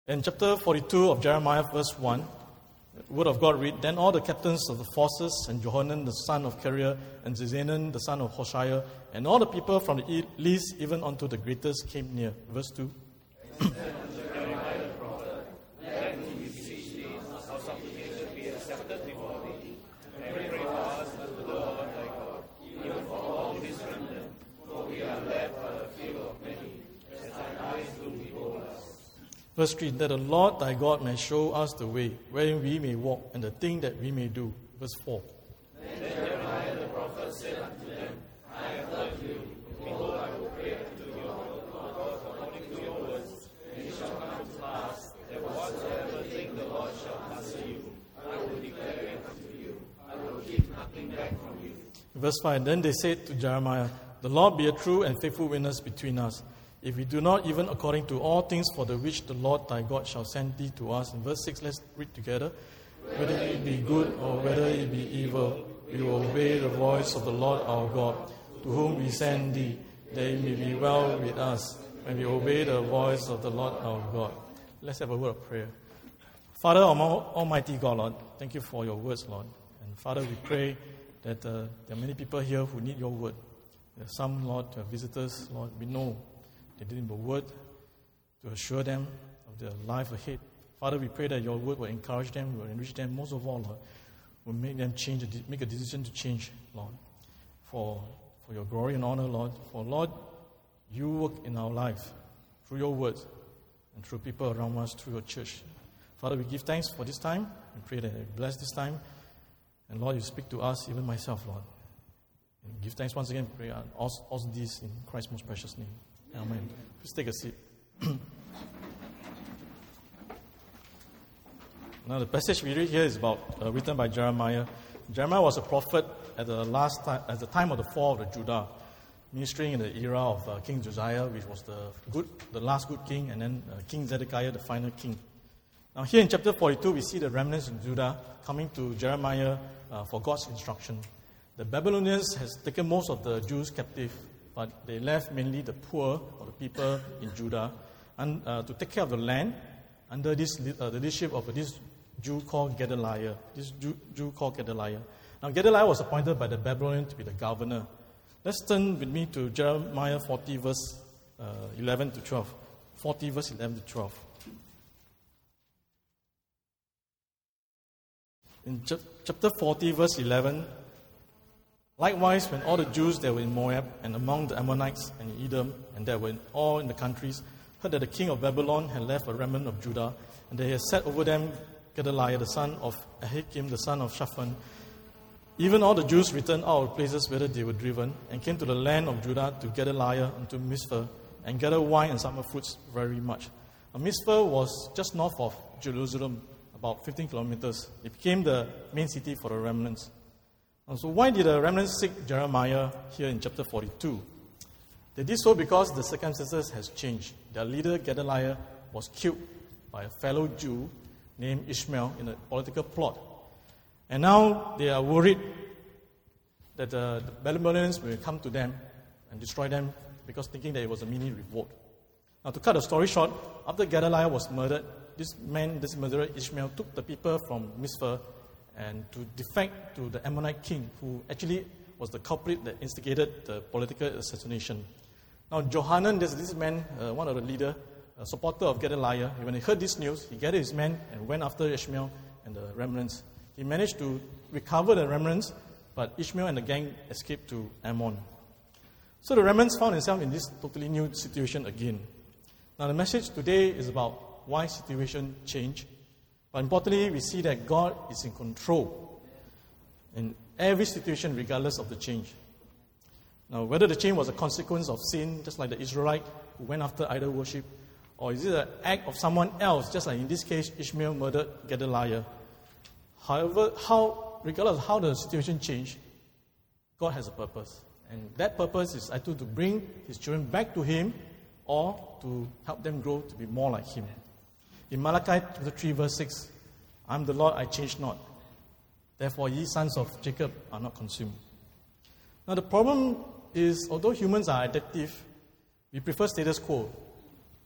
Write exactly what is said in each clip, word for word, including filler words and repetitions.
In chapter forty-two of Jeremiah, verse one, the word of God read, Then all the captains of the forces, and Johanan the son of Kareah, and Zezanan the son of Hoshaiah, and all the people from the least even unto the greatest came near. Verse two. Verse three, that the Lord thy God may show us the way, wherein we may walk, and the thing that we may do. Verse four. Then Jeremiah the prophet said unto them, I have heard you. Behold, I will pray unto your God according to your words, and it shall come to pass that whatsoever thing the Lord shall answer you, I will declare it unto you. I will keep nothing back from you. Verse five, then they said to Jeremiah, The Lord be a true and faithful witness between us, if we do not even according to all things for the which the Lord thy God shall send thee to us. In verse six, let's read together. Whether it be good or whether it be evil, we will obey the voice of the Lord our God, to whom we send thee, that it may be well with us, when we obey the voice of the Lord our God. Let's have a word of prayer. Father, Almighty God, Lord, thank you for your words, Lord. And Father, we pray that uh, there are many people here who need your word. There are some, Lord, uh, visitors, Lord, we know they didn't have a word to assure them of their life ahead. Father, we pray that your word will encourage them, will enrich them. Most of all, Lord, will make them change, make a decision to change, Lord, for, for your glory and honor, Lord. For, Lord, you work in our life through your word and through people around us, through your church. Father, we give thanks for this time. We pray that you bless this time. And, Lord, you speak to us, even myself, Lord. And give thanks once again. Pray all, all this in Christ's most precious name. Amen. Please take a seat. Now, the passage we read here is about uh, written by Jeremiah. Jeremiah was a prophet at the last time, at the time of the fall of the Judah, ministering in the era of uh, King Josiah, which was the good, the last good king, and then uh, King Zedekiah, the final king. Now, here in chapter forty-two, we see the remnants of Judah coming to Jeremiah uh, for God's instruction. The Babylonians has taken most of the Jews captive, but they left mainly the poor or the people in Judah and, uh, to take care of the land under this uh, the leadership of this Jew called Gedaliah. This Jew, Jew called Gedaliah. Now, Gedaliah was appointed by the Babylonians to be the governor. Let's turn with me to Jeremiah forty, verse uh, eleven to twelve. forty, verse eleven to twelve. In ch- chapter forty, verse eleven, likewise, when all the Jews that were in Moab and among the Ammonites and in Edom and that were in all in the countries heard that the king of Babylon had left a remnant of Judah, and they had set over them Gedaliah the son of Ahikam the son of Shaphan, even all the Jews returned out of places whither they were driven, and came to the land of Judah to Gedaliah and to Mizpah, and gathered wine and summer fruits very much. Now, Mizpah was just north of Jerusalem, about fifteen kilometers. It became the main city for the remnants. And so why did the remnants seek Jeremiah here in chapter forty-two? They did so because the circumstances has changed. Their leader, Gedaliah, was killed by a fellow Jew named Ishmael in a political plot. And now they are worried that uh, the Babylonians will come to them and destroy them because thinking that it was a mini revolt. Now, to cut the story short, after Gedaliah was murdered, this man, this murderer Ishmael, took the people from Mizpah and to defect to the Ammonite king, who actually was the culprit that instigated the political assassination. Now, Johanan, this, this man, uh, one of the leader, a supporter of Gedaliah, when he heard this news, he gathered his men and went after Ishmael and the remnants. He managed to recover the remnants, but Ishmael and the gang escaped to Ammon. So the remnants found themselves in this totally new situation again. Now, the message today is about why situation changed. But importantly, we see that God is in control in every situation, regardless of the change. Now, whether the change was a consequence of sin, just like the Israelite who went after idol worship, or is it an act of someone else, just like in this case, Ishmael murdered Gedaliah. However, how, regardless of how the situation changed, God has a purpose. And that purpose is either to bring his children back to him or to help them grow to be more like him. In Malachi chapter three, verse six, I am the Lord, I change not. Therefore, ye sons of Jacob are not consumed. Now, the problem is, although humans are adaptive, we prefer status quo.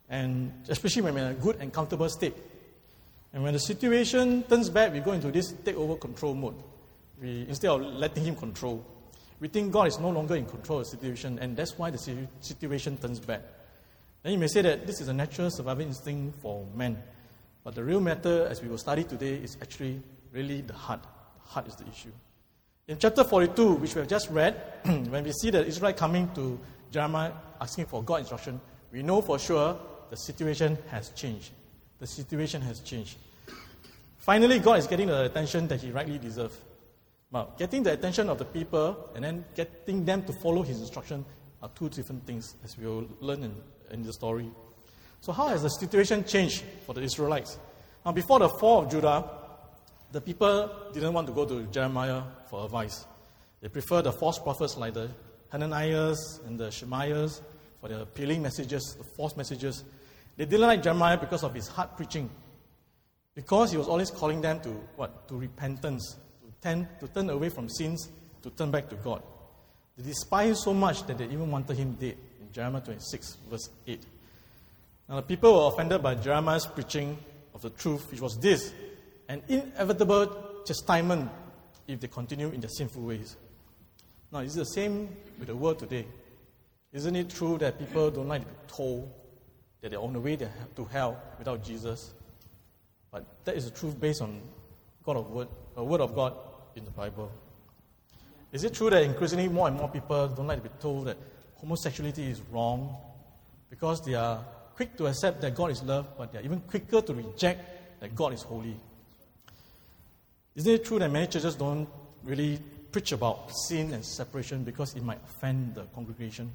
and especially when we're in a good and comfortable state. And when the situation turns bad, we go into this takeover control mode. We, instead of letting him control, we think God is no longer in control of the situation, and that's why the situation turns bad. Then you may say that this is a natural survival instinct for men. But the real matter, as we will study today, is actually really the heart. The heart is the issue. In chapter forty-two, which we have just read, when we see the Israelites coming to Jeremiah asking for God's instruction, we know for sure the situation has changed. The situation has changed. Finally, God is getting the attention that he rightly deserves. But getting the attention of the people and then getting them to follow his instruction are two different things, as we will learn in, in the story. So how has the situation changed for the Israelites? Now, before the fall of Judah, the people didn't want to go to Jeremiah for advice. They preferred the false prophets like the Hananiahs and the Shemaiahs for their appealing messages, the false messages. They didn't like Jeremiah because of his hard preaching, because he was always calling them to what? To repentance, to turn, to turn away from sins, to turn back to God. They despised him so much that they even wanted him dead, in Jeremiah twenty-six, verse eight. Now the people were offended by Jeremiah's preaching of the truth, which was this: an inevitable chastisement if they continue in their sinful ways. Now, is it the same with the world today? Isn't it true that people don't like to be told that they're on the way to hell without Jesus? But that is the truth based on God of word, a word of God in the Bible. Is it true that increasingly more and more people don't like to be told that homosexuality is wrong because they are quick to accept that God is love, but they are even quicker to reject that God is holy? Isn't it true that many churches don't really preach about sin and separation because it might offend the congregation?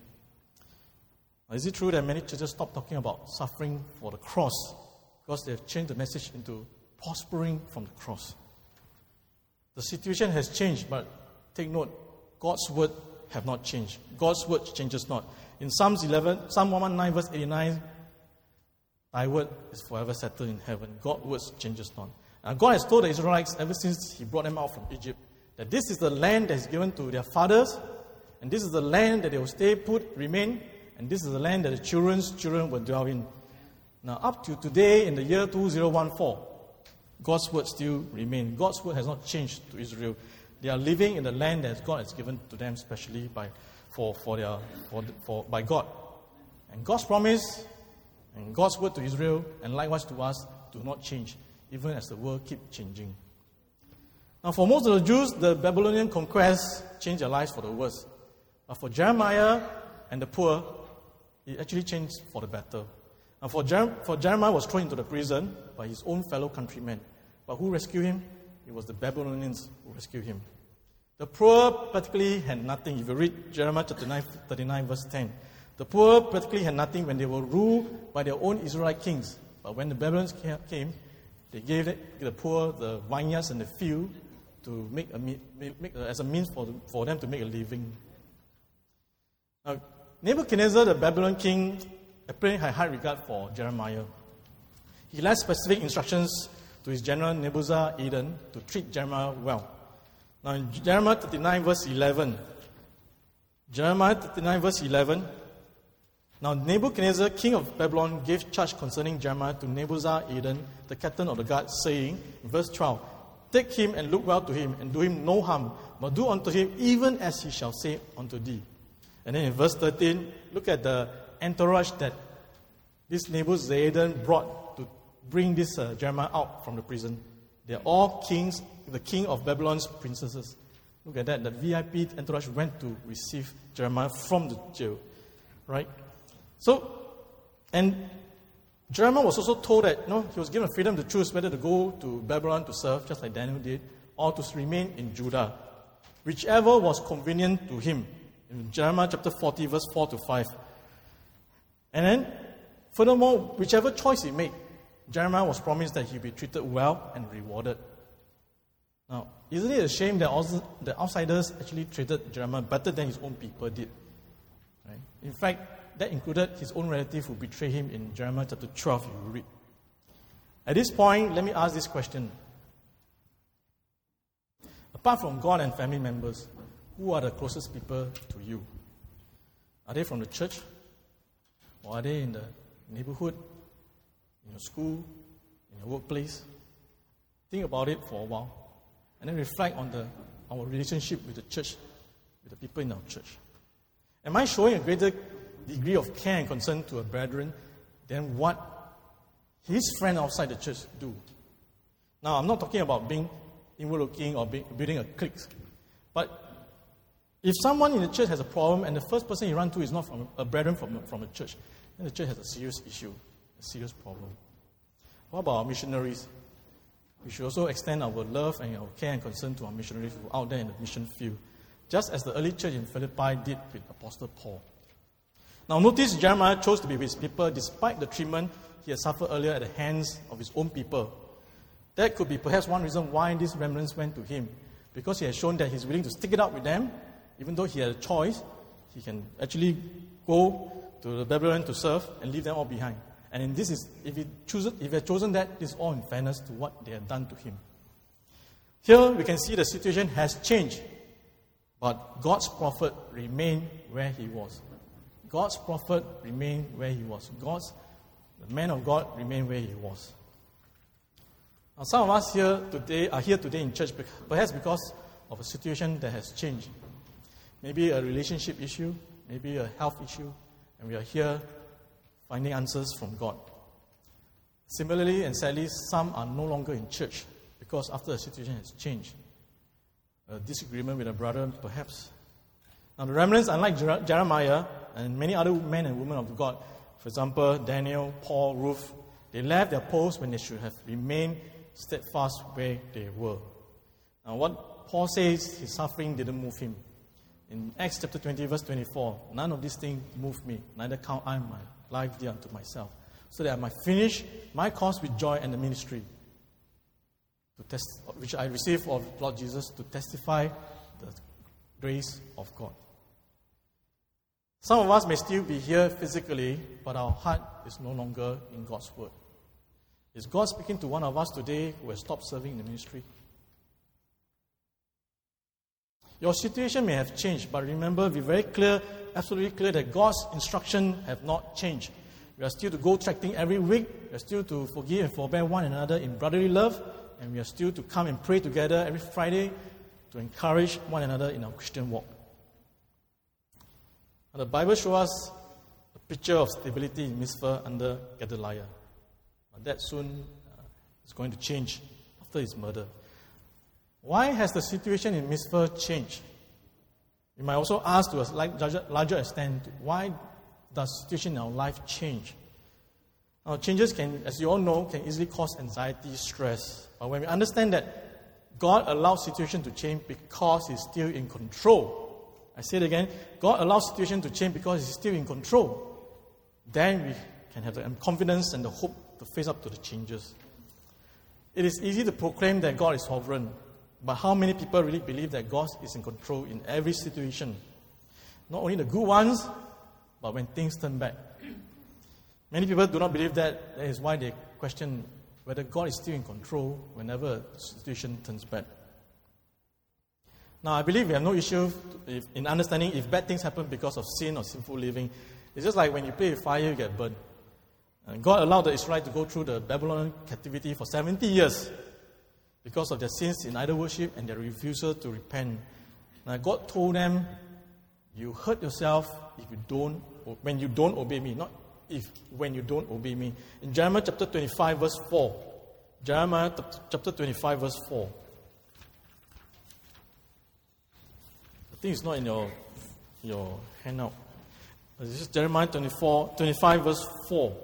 Or is it true that many churches stop talking about suffering for the cross because they have changed the message into prospering from the cross? The situation has changed, but take note, God's word have not changed. God's word changes not. In Psalms eleven, Psalm one nineteen, verse eighty-nine, thy word is forever settled in heaven. God's word changes not. And God has told the Israelites ever since he brought them out from Egypt that this is the land that is given to their fathers, and this is the land that they will stay put, remain, and this is the land that the children's children will dwell in. Now, up to today, in the year two thousand fourteen, God's word still remains. God's word has not changed to Israel. They are living in the land that God has given to them, specially by for for their for, for by God. And God's promise and God's word to Israel, and likewise to us, do not change, even as the world keeps changing. Now, for most of the Jews, the Babylonian conquest changed their lives for the worse. But for Jeremiah and the poor, it actually changed for the better. Now, for, Jer- for Jeremiah was thrown into the prison by his own fellow countrymen. But who rescued him? It was the Babylonians who rescued him. The poor practically had nothing. If you read Jeremiah chapter nine, thirty-nine, verse ten, the poor practically had nothing when they were ruled by their own Israelite kings. But when the Babylonians came, they gave the poor the vineyards and the field to make a make, as a means for, for them to make a living. Now, Nebuchadnezzar, the Babylon king, apparently had high regard for Jeremiah. He left specific instructions to his general Nebuzaradan to treat Jeremiah well. Now, in Jeremiah thirty-nine, verse eleven, Jeremiah thirty-nine, verse eleven, now Nebuchadnezzar, king of Babylon, gave charge concerning Jeremiah to Nebuzaradan, the captain of the guard, saying, in verse twelve, take him and look well to him, and do him no harm, but do unto him even as he shall say unto thee. And then in verse thirteen, look at the entourage that this Nebuzaradan brought to bring this uh, Jeremiah out from the prison. They are all kings, the king of Babylon's princesses. Look at that, the V I P entourage went to receive Jeremiah from the jail, right? So, and Jeremiah was also told that, you know, he was given freedom to choose whether to go to Babylon to serve, just like Daniel did, or to remain in Judah, whichever was convenient to him. In Jeremiah chapter forty, verse four to five. And then, furthermore, whichever choice he made, Jeremiah was promised that he'd be treated well and rewarded. Now, isn't it a shame that also the outsiders actually treated Jeremiah better than his own people did? Right? In fact, that included his own relative who betrayed him in Jeremiah chapter twelve, you read. At this point, let me ask this question. Apart from God and family members, who are the closest people to you? Are they from the church? Or are they in the neighborhood, in your school, in your workplace. Think about it for a while, and then reflect on the our relationship with the church, with the people in our church. Am I showing a greater degree of care and concern to a brethren than what his friend outside the church do? Now, I'm not talking about being inward-looking or being, building a clique, but if someone in the church has a problem and the first person you run to is not from a brethren from, from a church, then the church has a serious issue, a serious problem. What about our missionaries? We should also extend our love and our care and concern to our missionaries who are out there in the mission field, just as the early church in Philippi did with Apostle Paul. Now notice Jeremiah chose to be with his people despite the treatment he had suffered earlier at the hands of his own people. That could be perhaps one reason why these remnants went to him, because he has shown that he's willing to stick it out with them. Even though he had a choice, he can actually go to the Babylon to serve and leave them all behind. And in this is, if he chooses, if he had chosen that, this is all in fairness to what they had done to him. Here we can see the situation has changed, but God's prophet remained where he was. God's prophet remained where he was. God's, the man of God remained where he was. Now, some of us here today are here today in church, perhaps because of a situation that has changed. Maybe a relationship issue, maybe a health issue, and we are here finding answers from God. Similarly and sadly, some are no longer in church because after the situation has changed. A disagreement with a brother, perhaps. Now, the remnants, unlike Jer- Jeremiah and many other men and women of God, for example, Daniel, Paul, Ruth, they left their posts when they should have remained steadfast where they were. Now, what Paul says, his suffering didn't move him. In Acts chapter twenty, verse twenty-four, none of these things move me, neither count I my life dear unto myself, so that I might finish my course with joy and the ministry, to test, which I received of Lord Jesus, to testify the grace of God. Some of us may still be here physically, but our heart is no longer in God's word. Is God speaking to one of us today who has stopped serving in the ministry? Your situation may have changed, but remember, be very clear, absolutely clear that God's instruction have not changed. We are still to go tracting every week. We are still to forgive and forbear one another in brotherly love. And we are still to come and pray together every Friday to encourage one another in our Christian walk. Now, the Bible shows us a picture of stability in Mizpah under Gedaliah. But that soon uh, is going to change after his murder. Why has the situation in Mizpah changed? You might also ask to a larger, larger extent, why does the situation in our life change? Now, changes can, as you all know, can easily cause anxiety, stress. But when we understand that God allows situation to change because He's still in control. I say it again, God allows situation to change because He's still in control. Then we can have the confidence and the hope to face up to the changes. It is easy to proclaim that God is sovereign. But how many people really believe that God is in control in every situation? Not only the good ones, but when things turn bad. Many people do not believe that. That is why they question whether God is still in control whenever a situation turns bad. Now, I believe we have no issue if, in understanding if bad things happen because of sin or sinful living. It's just like when you play with fire, you get burned. And God allowed the Israelites to go through the Babylonian captivity for seventy years. Because of their sins in idol worship and their refusal to repent. Now God told them, you hurt yourself if you don't, when you don't obey me. Not if, when you don't obey me. In Jeremiah chapter twenty-five, verse four. Jeremiah chapter twenty-five, verse four. I think it's not in your, your handout. This is Jeremiah twenty-four, twenty-five, verse four.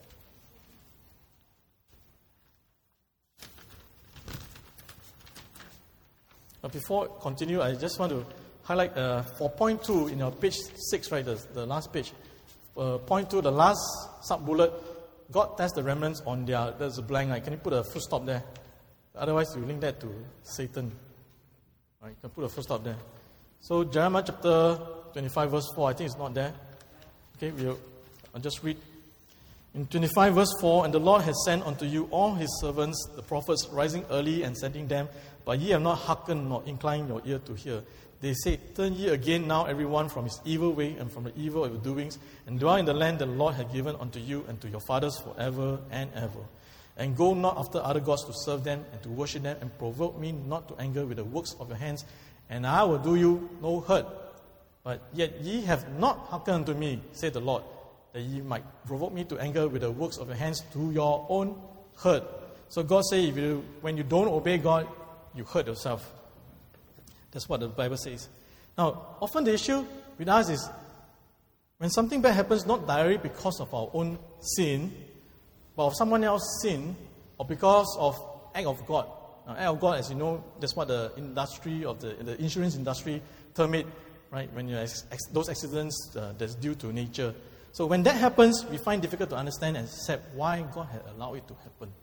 But before I continue, I just want to highlight uh, for point two in your page six, right, the, the last page. Uh, point two, the last sub-bullet, God tests the remnants on their, there's a blank, right? Can you put a full stop there? Otherwise, you link that to Satan. Right, you can put a full stop there. So, Jeremiah chapter twenty-five, verse four, I think it's not there. Okay, we'll, I'll just read. In twenty-five, verse four, and the Lord has sent unto you all His servants, the prophets, rising early and sending them, but ye have not hearkened nor inclined your ear to hear. They said, "Turn ye again now everyone from his evil way and from the evil of your doings, and dwell in the land the Lord hath given unto you and to your fathers forever and ever. And go not after other gods to serve them and to worship them, and provoke me not to anger with the works of your hands, and I will do you no hurt. But yet ye have not hearkened unto me, said the Lord, that ye might provoke me to anger with the works of your hands to your own hurt." So God says, if you, when you don't obey God, you hurt yourself. That's what the Bible says. Now, often the issue with us is, when something bad happens, not directly because of our own sin, but of someone else's sin, or because of act of God. Now, act of God, as you know, that's what the industry of the, the insurance industry term it, right? When you have those accidents uh, that's due to nature. So when that happens, we find it difficult to understand and accept why God had allowed it to happen.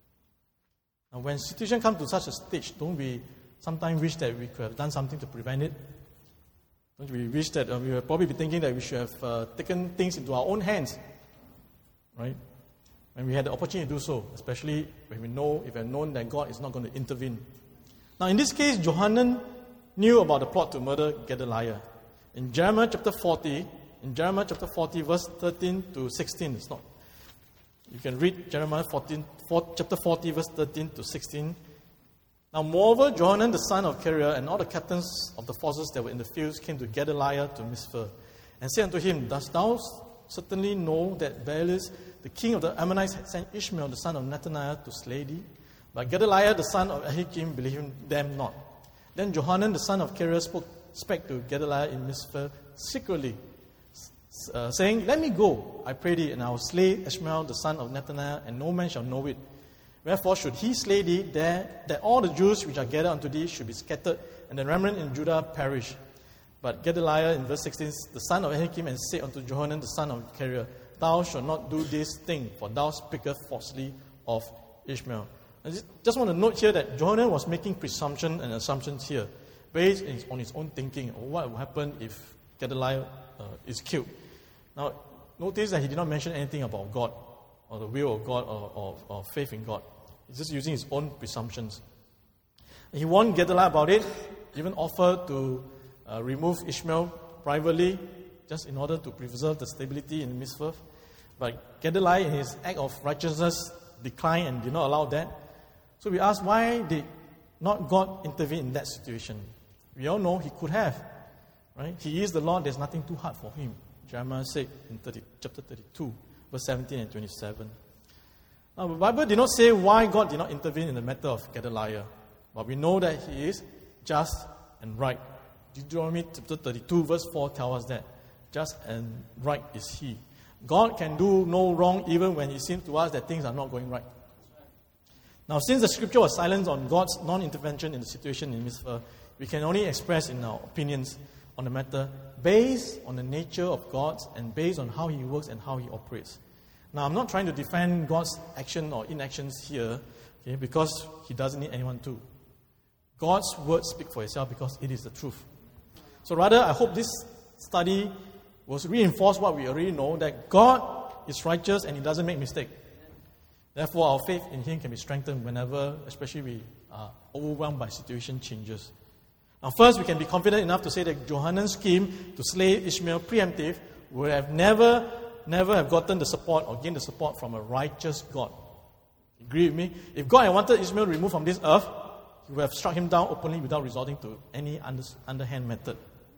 Now, when situation comes to such a stage, don't we sometimes wish that we could have done something to prevent it? Don't we wish that uh, we would probably be thinking that we should have uh, taken things into our own hands, right? When we had the opportunity to do so, especially when we know, if we have known that God is not going to intervene. Now, in this case, Johanan knew about the plot to murder Gedaliah. In Jeremiah chapter forty, in Jeremiah chapter forty, verse thirteen to sixteen, it's not. You can read Jeremiah fourteen, four, chapter forty, verse thirteen to sixteen. Now, moreover, Johanan the son of Kareah and all the captains of the forces that were in the fields came to Gedaliah to Mizpah, and said unto him, Dost thou certainly know that Baalis, the king of the Ammonites, had sent Ishmael the son of Nethaniah to slay thee? But Gedaliah the son of Ahikam believed them not. Then Johanan the son of Kareah spoke, spake to Gedaliah in Mizpah secretly, uh, saying, Let me go, I pray thee, and I will slay Ishmael the son of Nethaniah, and no man shall know it. Wherefore should he slay thee, there, that all the Jews which are gathered unto thee should be scattered, and the remnant in Judah perish. But Gedaliah, in verse sixteen, the son of Ahikam, and said unto Johanan the son of Kareah, Thou shalt not do this thing, for thou speakest falsely of Ishmael. I just want to note here that Johanan was making presumption and assumptions here, based on his own thinking of what will happen if Gedaliah uh, is killed. Now, notice that he did not mention anything about God, or the will of God, or, or, or faith in God. He's just using his own presumptions. He warned Gedaliah about it, even offered to uh, remove Ishmael privately, just in order to preserve the stability in Mizpah. But Gedaliah, in his act of righteousness, declined and did not allow that. So we ask, why did not God intervene in that situation? We all know he could have, right? He is the Lord, there's nothing too hard for him. Jeremiah said in thirty, chapter thirty-two, verse seventeen and twenty-seven. Now, the Bible did not say why God did not intervene in the matter of Gedaliah, but we know that he is just and right. Deuteronomy chapter thirty-two, verse four tells us that just and right is he. God can do no wrong even when it seems to us that things are not going right. Now, since the scripture was silent on God's non-intervention in the situation in Mizpah, we can only express in our opinions on the matter based on the nature of God and based on how he works and how he operates. Now, I'm not trying to defend God's action or inactions here, okay, because he doesn't need anyone to. God's words speak for itself because it is the truth. So rather, I hope this study will reinforce what we already know, that God is righteous and he doesn't make mistakes. Therefore, our faith in him can be strengthened whenever, especially we are overwhelmed by situation changes. Now, first, we can be confident enough to say that Johanan's scheme to slay Ishmael preemptive would have never, never have gotten the support or gained the support from a righteous God. Agree with me? If God had wanted Ishmael removed from this earth, he would have struck him down openly without resorting to any under, underhand method.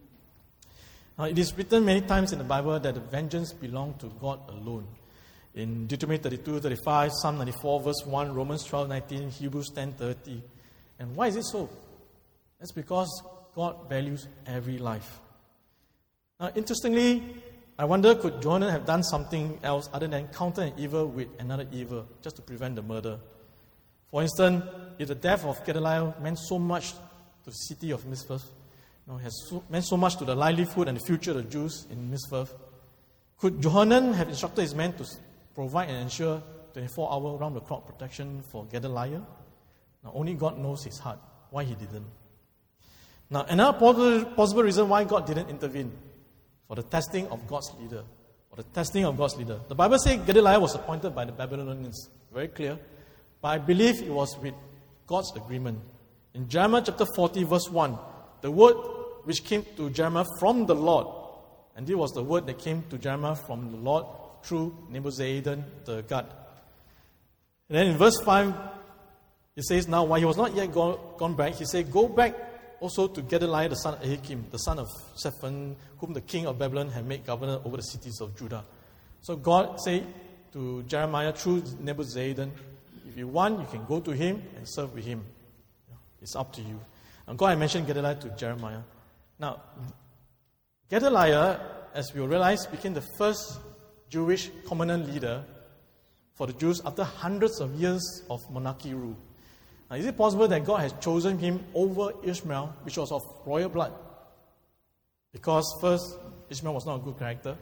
Now, it is written many times in the Bible that the vengeance belongs to God alone. In Deuteronomy thirty-two, thirty-five, Psalm ninety-four, verse one, Romans twelve, nineteen, Hebrews ten, thirty. And why is it so? That's because God values every life. Now, interestingly, I wonder, could Johanan have done something else other than counter an evil with another evil, just to prevent the murder? For instance, if the death of Gedaliah meant so much to the city of Mizpah, you know, has so, meant so much to the livelihood and the future of the Jews in Mizpah, could Johanan have instructed his men to provide and ensure twenty-four hour round-the-clock protection for Gedaliah? Now, only God knows his heart, why he didn't. Now, another possible, possible reason why God didn't intervene, for the testing of God's leader, for the testing of God's leader. The Bible says Gedaliah was appointed by the Babylonians, very clear, but I believe it was with God's agreement. In Jeremiah chapter forty, verse one, the word which came to Jeremiah from the Lord. And this was the word that came to Jeremiah from the Lord through Nebuzaradan the God. And then in verse five, it says, now while he was not yet gone, gone back, he said, go back also to Gedaliah the son of Ahikam, the son of Shaphan, whom the king of Babylon had made governor over the cities of Judah. So God said to Jeremiah through Nebuzaradan, if you want, you can go to him and serve with him. It's up to you. And God had mentioned Gedaliah to Jeremiah. Now, Gedaliah, as we will realize, became the first Jewish covenant leader for the Jews after hundreds of years of monarchy rule. Now, is it possible that God has chosen him over Ishmael, which was of royal blood? Because first, Ishmael was not a good character.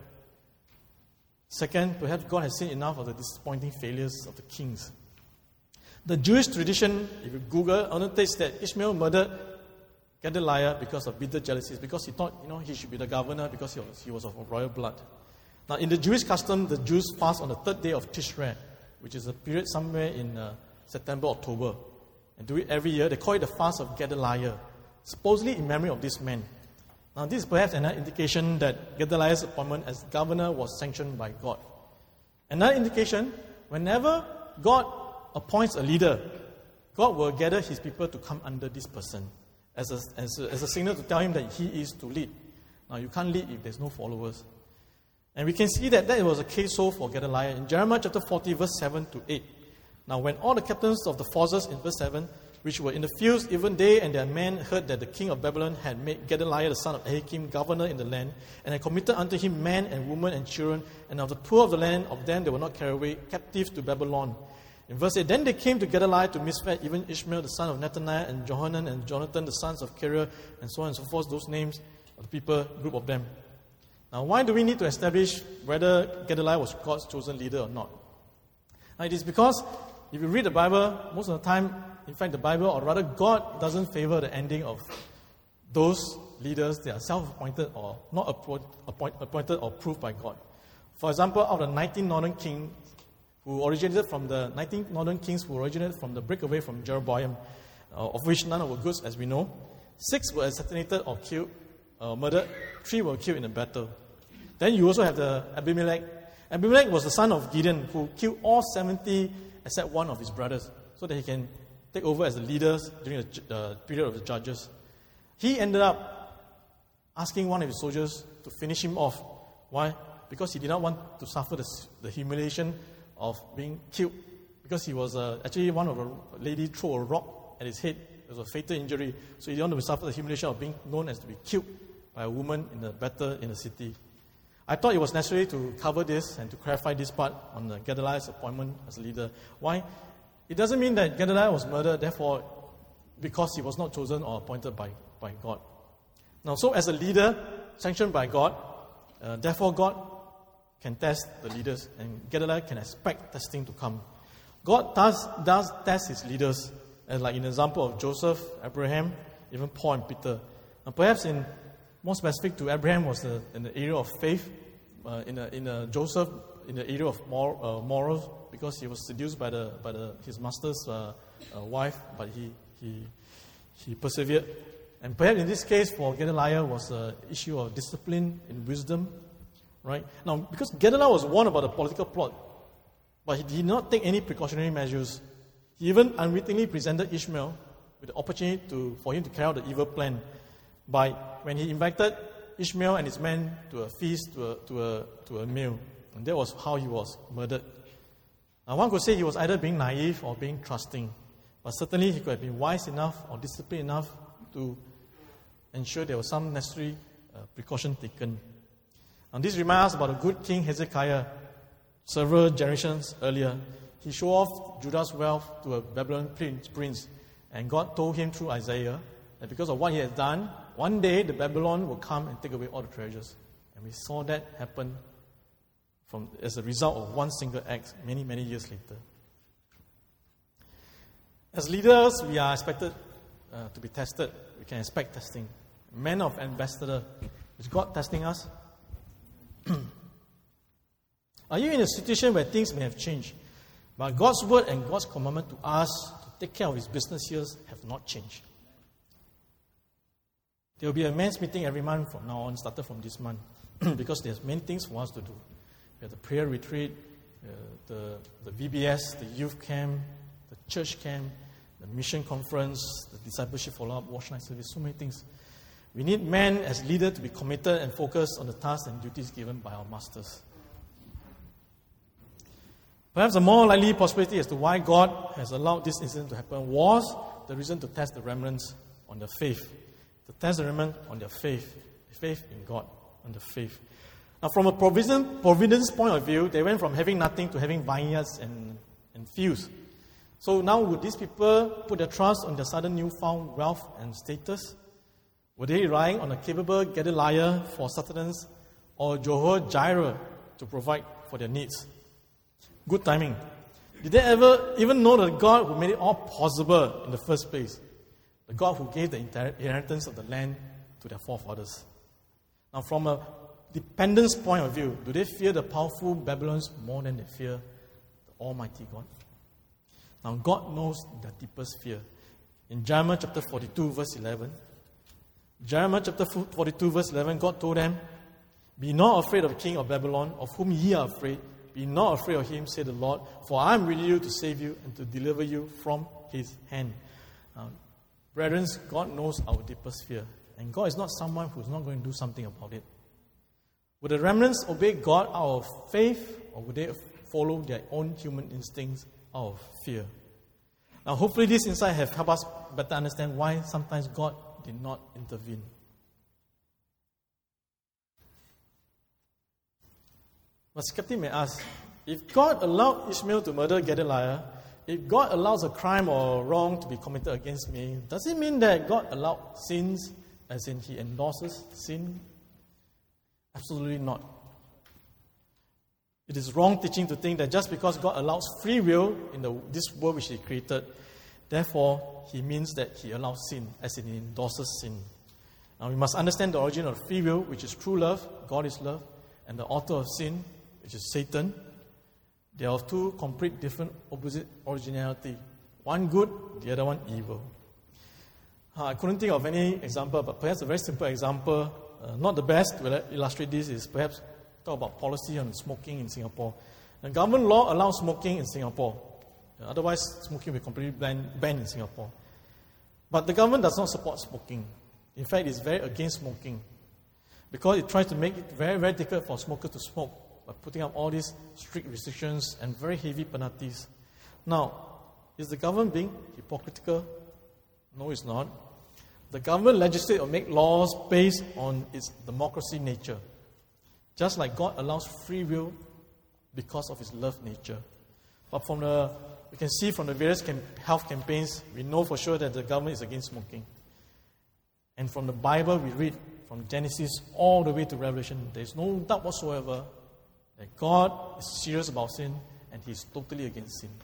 Second, perhaps God has seen enough of the disappointing failures of the kings. The Jewish tradition, if you Google, annotates that Ishmael murdered Gedaliah because of bitter jealousies, because he thought, you know, he should be the governor because he was, he was of royal blood. Now, in the Jewish custom, the Jews fast on the third day of Tishrei, which is a period somewhere in uh, September, October. And do it every year. They call it the fast of Gedaliah, supposedly in memory of this man. Now, this is perhaps an indication that Gedaliah's appointment as governor was sanctioned by God. Another indication, whenever God appoints a leader, God will gather his people to come under this person as a, as a, as a signal to tell him that he is to lead. Now, you can't lead if there's no followers. And we can see that that was the case so for Gedaliah in Jeremiah chapter forty, verse seven to eight. Now, when all the captains of the forces, in verse seven, which were in the fields, even they and their men, heard that the king of Babylon had made Gedaliah the son of Ahikam governor in the land, and had committed unto him men and women and children, and of the poor of the land, of them they were not carried away captive to Babylon. In verse eight, then they came to Gedaliah to Mizpeh, even Ishmael the son of Nethaniah, and Johanan and Jonathan the sons of Kareah, and so on and so forth, those names of the people, group of them. Now, why do we need to establish whether Gedaliah was God's chosen leader or not? Now, it is because if you read the Bible, most of the time, in fact, the Bible, or rather God, doesn't favor the ending of those leaders that are self-appointed or not appoint, appoint, appointed or approved by God. For example, out of the nineteen northern kings who originated from the nineteen northern kings who originated from the breakaway from Jeroboam, uh, of which none were good, as we know, six were assassinated or killed, uh, murdered, three were killed in a battle. Then you also have the Abimelech. Abimelech was the son of Gideon, who killed all seventy except one of his brothers, so that he can take over as the leaders during the uh, period of the judges. He ended up asking one of his soldiers to finish him off. Why? Because he did not want to suffer the, the humiliation of being killed. Because he was uh, actually one of a lady threw a rock at his head. It was a fatal injury. So he didn't want to suffer the humiliation of being known as to be killed by a woman in a battle in the city. I thought it was necessary to cover this and to clarify this part on uh, Gedaliah's appointment as a leader. Why? It doesn't mean that Gedaliah was murdered, therefore, because he was not chosen or appointed by, by God. Now, so as a leader sanctioned by God, uh, therefore God can test the leaders, and Gedaliah can expect testing to come. God does, does test his leaders, as like in the example of Joseph, Abraham, even Paul and Peter. Now, perhaps in more specific to Abraham was the, in the area of faith, uh, in, a, in a Joseph in the area of mor, uh, morals, because he was seduced by the by the his master's uh, uh, wife, but he he he persevered. And perhaps in this case for Gedaliah was an issue of discipline and wisdom, right? Now, because Gedaliah was warned about the political plot, but he did not take any precautionary measures. He even unwittingly presented Ishmael with the opportunity to for him to carry out the evil plan by when he invited Ishmael and his men to a feast, to a, to a, to a meal. And that was how he was murdered. Now, one could say he was either being naive or being trusting. But certainly he could have been wise enough or disciplined enough to ensure there was some necessary uh, precaution taken. And this reminds us about a good king Hezekiah several generations earlier. He showed off Judah's wealth to a Babylonian prince. And God told him through Isaiah that because of what he had done, one day the Babylon will come and take away all the treasures. And we saw that happen from as a result of one single act many, many years later. As leaders, we are expected uh, to be tested. We can expect testing. Men of ambassador, is God testing us? Are you in a situation where things may have changed, but God's word and God's commandment to us to take care of His business here have not changed? There will be a men's meeting every month from now on, started from this month, because there's many things for us to do. We have the prayer retreat, uh, the, the V B S, the youth camp, the church camp, the mission conference, the discipleship follow-up, watch night service, so many things. We need men as leaders to be committed and focused on the tasks and duties given by our masters. Perhaps a more likely possibility as to why God has allowed this incident to happen was the reason to test the remnants on their faith. To test the remnant on their faith. Faith in God, on the faith. Now, from a provision, providence point of view, they went from having nothing to having vineyards and, and fields. So now would these people put their trust on their sudden newfound wealth and status? Were they relying on a capable Gedaliah for sustenance or Jehovah-Jireh to provide for their needs? Good timing. Did they ever even know the God who made it all possible in the first place? The God who gave the inheritance of the land to their forefathers. Now, from a dependence point of view, do they fear the powerful Babylons more than they fear the Almighty God? Now, God knows their deepest fear. In Jeremiah chapter forty-two, verse eleven, Jeremiah chapter forty-two, verse eleven, God told them, "Be not afraid of the king of Babylon, of whom ye are afraid. Be not afraid of him, said the Lord, for I am with you to save you and to deliver you from his hand." Now, brethren, God knows our deepest fear. And God is not someone who's not going to do something about it. Would the remnants obey God out of faith, or would they follow their own human instincts out of fear? Now, hopefully this insight has helped us better understand why sometimes God did not intervene. But skeptic may ask, if God allowed Ishmael to murder Gedaliah, if God allows a crime or wrong to be committed against me, does it mean that God allowed sins, as in He endorses sin? Absolutely not. It is wrong teaching to think that just because God allows free will in the, this world which He created, therefore He means that He allows sin, as in He endorses sin. Now we must understand the origin of free will, which is true love, God is love, and the author of sin, which is Satan. They are of two complete different opposite originality. One good, the other one evil. Uh, I couldn't think of any example, but perhaps a very simple example, uh, not the best to illustrate this, is perhaps talk about policy on smoking in Singapore. The government law allows smoking in Singapore. Otherwise, smoking will be completely banned, banned in Singapore. But the government does not support smoking. In fact, it's very against smoking, because it tries to make it very, very difficult for smokers to smoke by putting up all these strict restrictions and very heavy penalties. Now, is the government being hypocritical? No, it's not. The government legislates or makes laws based on its democracy nature. Just like God allows free will because of His love nature. But from the, we can see from the various camp, health campaigns, we know for sure that the government is against smoking. And from the Bible, we read from Genesis all the way to Revelation, there is no doubt whatsoever that God is serious about sin and He is totally against sin.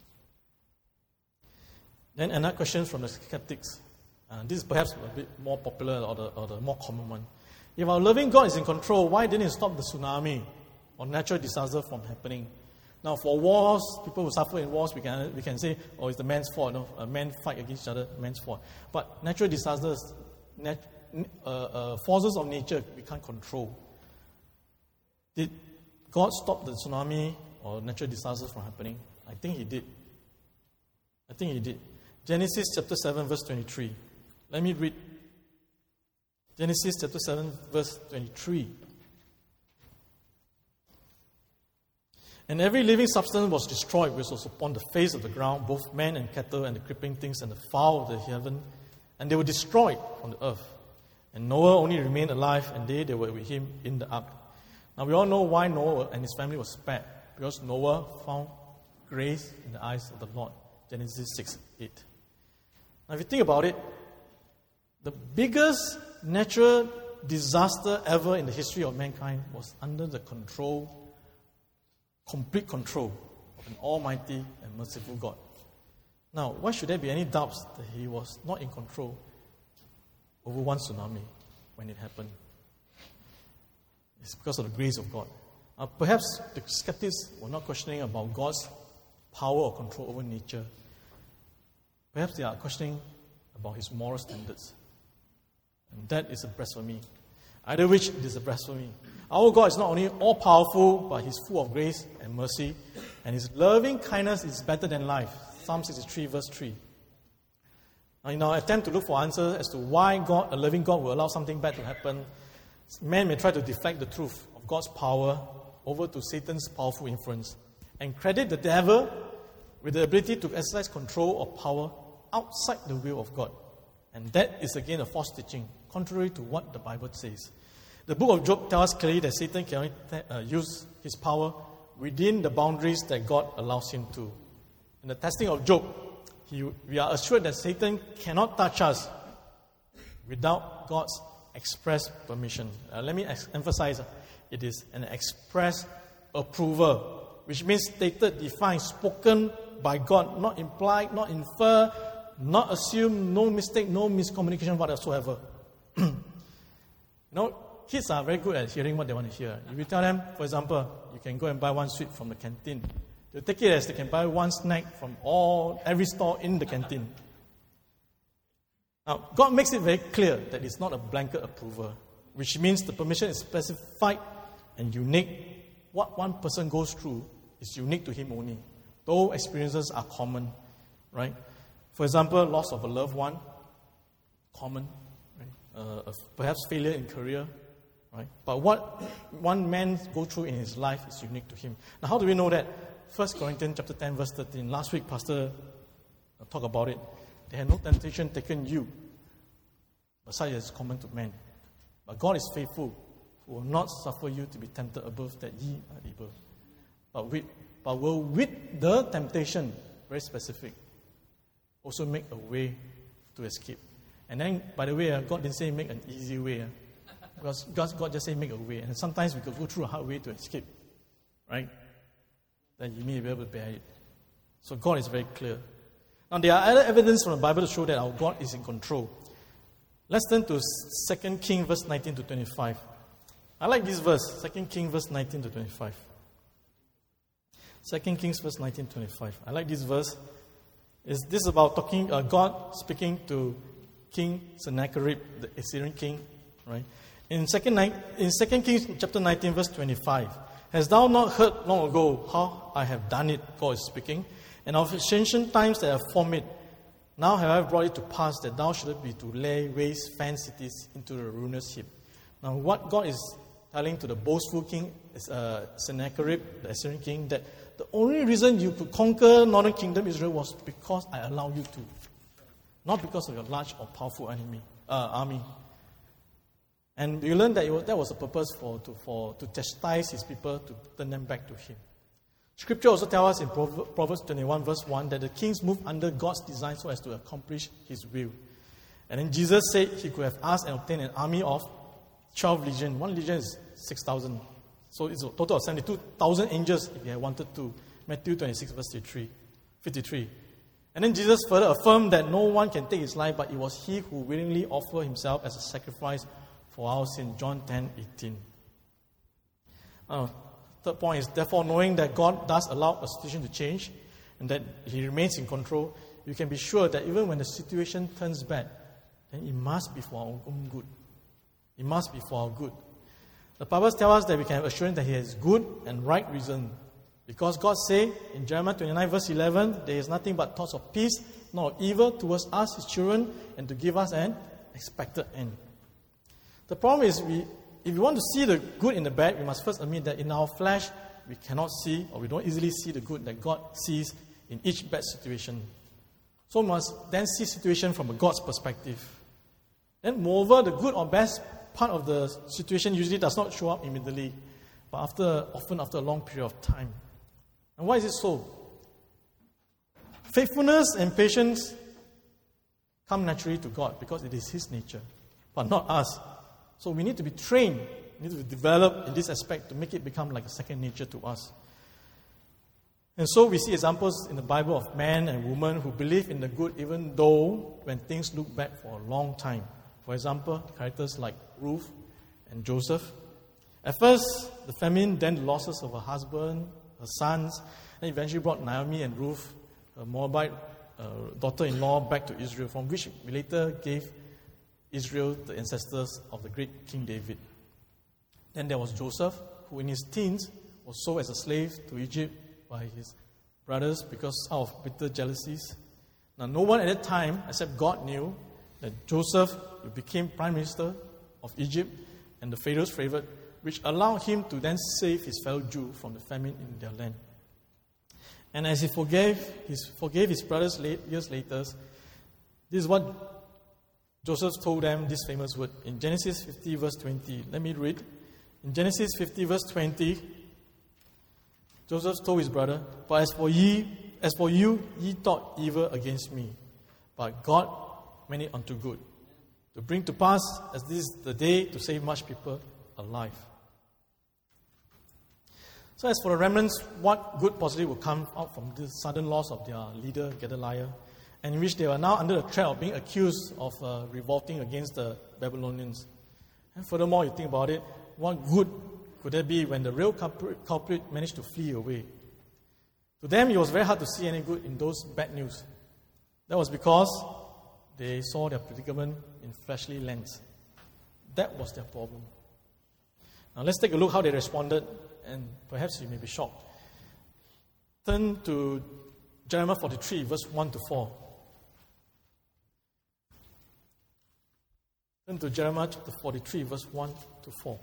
Then another question from the skeptics. Uh, this is perhaps a bit more popular or the, or the more common one. If our loving God is in control, why didn't He stop the tsunami or natural disaster from happening? Now, for wars, people who suffer in wars, we can we can say, oh, it's the man's fault. No? A man fight against each other, man's fault. But natural disasters, nat, uh, uh, forces of nature, we can't control. Did God stop the tsunami or natural disasters from happening? I think He did. I think He did. Genesis chapter seven, verse twenty-three. Let me read. Genesis chapter seven, verse twenty-three. And every living substance was destroyed which was upon the face of the ground, both men and cattle and the creeping things and the fowl of the heaven, and they were destroyed from the earth. And Noah only remained alive, and they that were with him in the ark. Now we all know why Noah and his family was spared, because Noah found grace in the eyes of the Lord. Genesis six eight. Now if you think about it, the biggest natural disaster ever in the history of mankind was under the control, complete control of an almighty and merciful God. Now, why should there be any doubts that He was not in control over one tsunami when it happened? It's because of the grace of God. Uh, perhaps the skeptics were not questioning about God's power or control over nature. Perhaps they are questioning about His moral standards. And that is a blasphemy. Either which, it is a blasphemy. Our God is not only all-powerful, but He's full of grace and mercy. And His loving kindness is better than life. Psalm sixty-three, verse three. Now, in our attempt to look for answers as to why God, a loving God, will allow something bad to happen, man may try to deflect the truth of God's power over to Satan's powerful influence and credit the devil with the ability to exercise control or power outside the will of God. And that is again a false teaching, contrary to what the Bible says. The book of Job tells us clearly that Satan can only uh, use his power within the boundaries that God allows him to. In the testing of Job, he, we are assured that Satan cannot touch us without God's express permission. Uh, let me ex- emphasize, uh, it is an express approval, which means stated, defined, spoken by God, not implied, not infer, not assume, no mistake, no miscommunication whatsoever. You know, kids are very good at hearing what they want to hear. If you tell them, for example, you can go and buy one sweet from the canteen, they'll take it as they can buy one snack from all every store in the canteen. Now, God makes it very clear that it's not a blanket approval, which means the permission is specified and unique. What one person goes through is unique to him only, though experiences are common, right? For example, loss of a loved one, common, right? uh, perhaps failure in career, right? But what one man goes through in his life is unique to him. Now, how do we know that? First Corinthians chapter ten, verse thirteen. Last week, Pastor talked about it. They had no temptation taken you, but such as is common to men. But God is faithful, who will not suffer you to be tempted above that ye are able. But with, but will with the temptation, very specific, also make a way to escape. And then, by the way, God didn't say make an easy way. Because God just said make a way. And sometimes we could go through a hard way to escape. Right? Then you may be able to bear it. So God is very clear. Now, there are other evidence from the Bible to show that our God is in control. Let's turn to Second Kings, verse nineteen to twenty-five. I like this verse, Second Kings, verse nineteen to twenty-five. Second Kings, verse nineteen to twenty-five. I like this verse. Is this about talking, uh, God speaking to King Sennacherib, the Assyrian king, right? In Second, in Second Kings, chapter nineteen, verse twenty-five. Hast thou not heard long ago how I have done it, God is speaking, and of ancient times that I have formed it? Now have I brought it to pass that thou shouldst be to lay waste fenced cities into the ruinous heap. Now what God is telling to the boastful king, uh, Sennacherib, the Assyrian king, that the only reason you could conquer northern kingdom Israel was because I allow you to. Not because of your large or powerful enemy, uh, army. And we learned that it was, that was a purpose for to, for to chastise his people, to turn them back to him. Scripture also tells us in Proverbs twenty-one, verse one, that the kings move under God's design so as to accomplish his will. And then Jesus said he could have asked and obtained an army of twelve legions. One legion is six thousand. So it's a total of seventy-two thousand angels if he had wanted to. Matthew twenty-six, verse fifty-three. And then Jesus further affirmed that no one can take his life, but it was he who willingly offered himself as a sacrifice for our sin. John ten, eighteen. Uh, third point is, therefore, knowing that God does allow a situation to change and that he remains in control, you can be sure that even when the situation turns bad, then it must be for our own good. It must be for our good. The Bible tells us that we can have assurance that he has good and right reason. Because God said in Jeremiah twenty-nine, verse eleven, there is nothing but thoughts of peace, not of evil, towards us, his children, and to give us an expected end. The problem is, we, if we want to see the good in the bad, we must first admit that in our flesh, we cannot see, or we don't easily see the good that God sees in each bad situation. So we must then see situation from a God's perspective. Then moreover, the good or best part of the situation usually does not show up immediately, but after, often after a long period of time. And why is it so? Faithfulness and patience come naturally to God because it is his nature, but not us. So we need to be trained, we need to develop in this aspect to make it become like a second nature to us. And so we see examples in the Bible of men and women who believe in the good even though when things look bad for a long time. For example, characters like Ruth and Joseph. At first, the famine, then the losses of her husband, her sons, and eventually brought Naomi and Ruth, her Moabite uh, daughter-in-law, back to Israel, from which we later gave Israel, the ancestors of the great King David. Then there was Joseph, who in his teens was sold as a slave to Egypt by his brothers because out of bitter jealousies. Now, no one at that time except God knew that Joseph became prime minister of Egypt and the Pharaoh's favorite, which allowed him to then save his fellow Jew from the famine in their land. And as he forgave his, forgave his brothers late, years later, this is what Joseph told them, this famous word, in Genesis fifty, verse twenty. Let me read. In Genesis fifty, verse twenty, Joseph told his brother, But as for ye, as for you, ye thought evil against me, but God meant it unto good, to bring to pass as this is the day to save much people alive. So as for the remnants, what good possibly will come out from this sudden loss of their leader, Gedaliah, and in which they are now under the threat of being accused of uh, revolting against the Babylonians. And furthermore, you think about it, what good could there be when the real culprit, culprit managed to flee away? To them, it was very hard to see any good in those bad news. That was because they saw their predicament in fleshly lens. That was their problem. Now let's take a look how they responded, and perhaps you may be shocked. Turn to Jeremiah forty-three, verse one to four. Turn to Jeremiah chapter forty-three, verse one to four.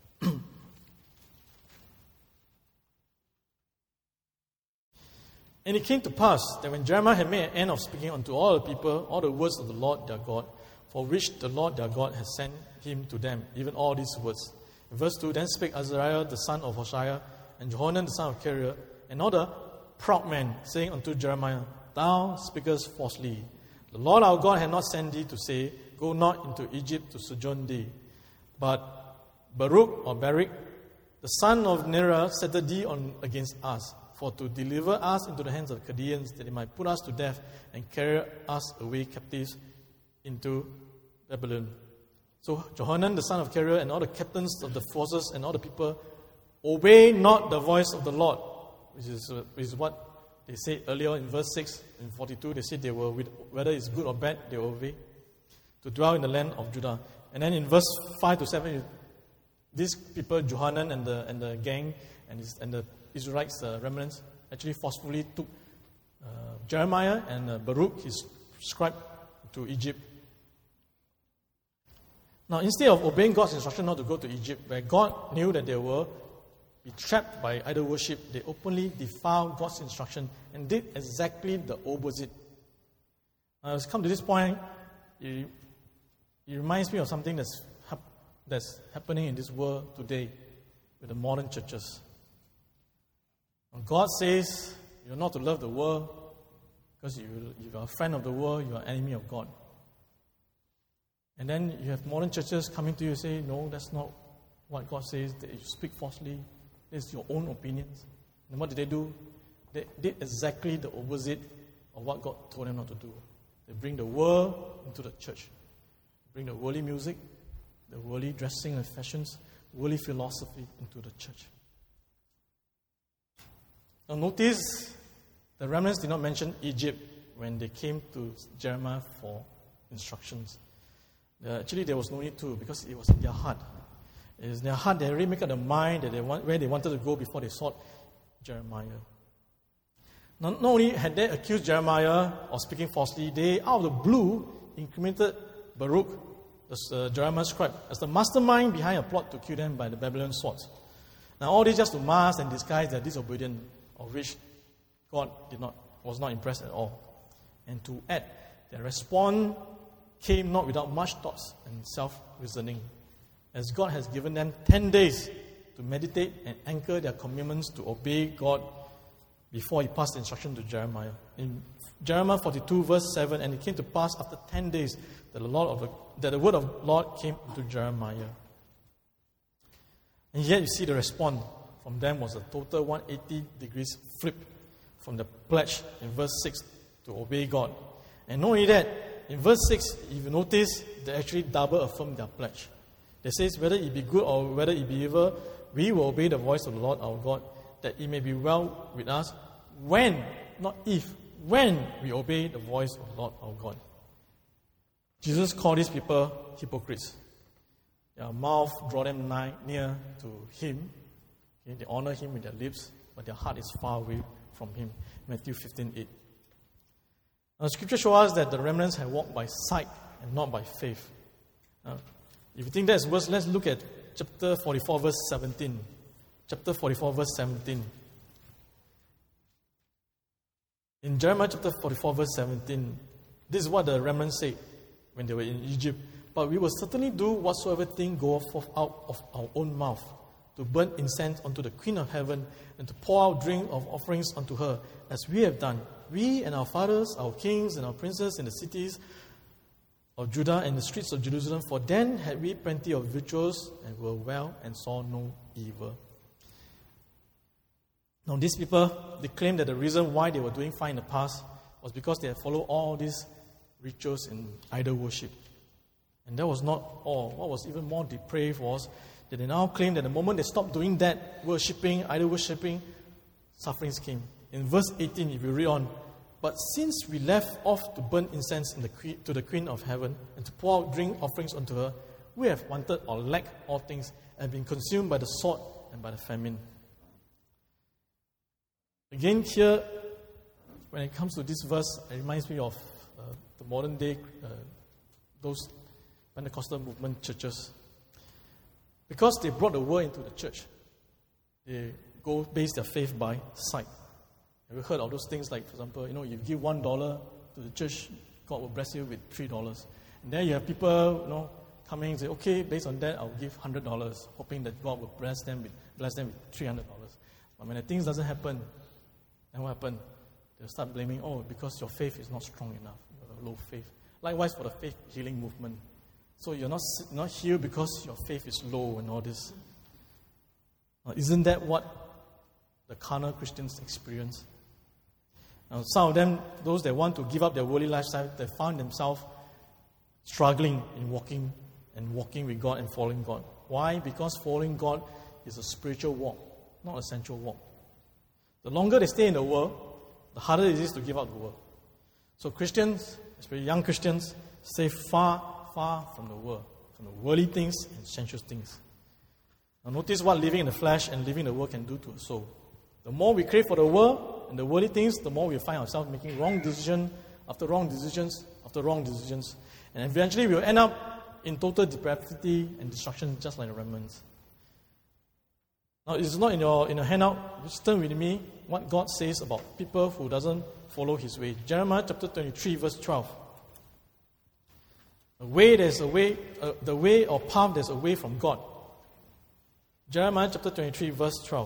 And it came to pass that when Jeremiah had made an end of speaking unto all the people all the words of the Lord their God, for which the Lord their God has sent him to them, even all these words. In verse two, Then spake Azariah the son of Hoshaiah, and Johanan the son of Kareah, and all the proud men, saying unto Jeremiah, Thou speakest falsely. The Lord our God had not sent thee to say, Go not into Egypt to sojourn thee. But Baruch or Barak, the son of Neriah, set thee on against us, for to deliver us into the hands of the Chaldeans, that they might put us to death and carry us away captives into Babylon. So Johanan, the son of Kareah, and all the captains of the forces and all the people obey not the voice of the Lord, which is, uh, which is what they said earlier in verse six and forty-two. They said they were, whether it's good or bad, they will obey, to dwell in the land of Judah. And then in verse five to seven, these people, Johanan and the and the gang and, his, and the Israelites, uh, remnants, actually forcefully took uh, Jeremiah and uh, Baruch, his scribe, to Egypt. Now, instead of obeying God's instruction not to go to Egypt, where God knew that they were be trapped by idol worship, they openly defiled God's instruction and did exactly the opposite. Now, as come to this point, it, it reminds me of something that's hap- that's happening in this world today with the modern churches. When God says you're not to love the world because you, you are a friend of the world, you are an enemy of God. And then you have modern churches coming to you and say, no, that's not what God says, that you speak falsely, it's your own opinions. And what did they do? They did exactly the opposite of what God told them not to do. They bring the world into the church. Bring the worldly music, the worldly dressing and fashions, worldly philosophy into the church. Now notice, the remnants did not mention Egypt when they came to Jeremiah for instructions. Uh, actually, there was no need to, because it was in their heart. It is in their heart, they already make up their mind that they want, where they wanted to go before they sought Jeremiah. Now, not only had they accused Jeremiah of speaking falsely, they, out of the blue, incriminated Baruch, the uh, Jeremiah's scribe, as the mastermind behind a plot to kill them by the Babylonian swords. Now, all this just to mask and disguise their disobedience, of which God did not was not impressed at all. And to add, their response came not without much thoughts and self-reasoning, as God has given them ten days to meditate and anchor their commitments to obey God before he passed the instruction to Jeremiah. In Jeremiah forty-two, verse seven, and it came to pass after ten days that the Lord of the, that the word of the Lord came to Jeremiah. And yet you see the response from them was a total one hundred eighty degrees flip from the pledge in verse six to obey God. And not only that, in verse six, if you notice, they actually double affirm their pledge. They say, whether it be good or whether it be evil, we will obey the voice of the Lord our God, that it may be well with us when, not if, when we obey the voice of the Lord our God. Jesus called these people hypocrites. Their mouth draw them nigh, near to Him. Okay, they honor Him with their lips, but their heart is far away from Him. Matthew fifteen eight. Now, Scripture shows us that the remnants had walked by sight and not by faith. Now, if you think that's worse, let's look at chapter forty-four, verse seventeen. Chapter forty-four, verse seventeen. In Jeremiah chapter forty-four, verse seventeen, this is what the remnants said when they were in Egypt. But we will certainly do whatsoever thing goeth forth out of our own mouth, to burn incense unto the Queen of heaven, and to pour out drink of offerings unto her, as we have done, we and our fathers, our kings and our princes in the cities of Judah and the streets of Jerusalem. For then had we plenty of victuals, and were well, and saw no evil. Now these people, they claim that the reason why they were doing fine in the past was because they had followed all these rituals in idol worship. And that was not all. What was even more depraved was that they now claim that the moment they stopped doing that, worshipping, idol worshipping, sufferings came. In verse eighteen, if you read on, but since we left off to burn incense in the que- to the Queen of heaven, and to pour out drink offerings unto her, we have wanted or lacked all things, and been consumed by the sword and by the famine. Again here, when it comes to this verse, it reminds me of uh, the modern day, uh, those Pentecostal movement churches. Because they brought the word into the church, they go base their faith by sight. Have you heard of those things like, for example, you know, you give one dollar to the church, God will bless you with three dollars. And then you have people, you know, coming and say, okay, based on that, I'll give one hundred dollars, hoping that God will bless them with, bless them with three hundred dollars. But when the things doesn't happen, then what happens? They'll start blaming, oh, because your faith is not strong enough, you have a low faith. Likewise for the faith healing movement. So you're not not healed because your faith is low and all this. Now, isn't that what the carnal Christians experience? Now, some of them, those that want to give up their worldly lifestyle, they found themselves struggling in walking and walking with God and following God. Why? Because following God is a spiritual walk, not a sensual walk. The longer they stay in the world, the harder it is to give up the world. So Christians, especially young Christians, stay far, far from the world, from the worldly things and sensuous things. Now notice what living in the flesh and living in the world can do to a soul. The more we crave for the world and the worldly things, the more we find ourselves making wrong decision after wrong decisions after wrong decisions. And eventually we will end up in total depravity and destruction, just like the remnants. Now, it's not in your in your handout. Just turn with me what God says about people who doesn't follow His way. Jeremiah chapter twenty-three, verse twelve. The way there's a way, uh, the way or path there's a way from God. Jeremiah chapter twenty-three, verse twelve.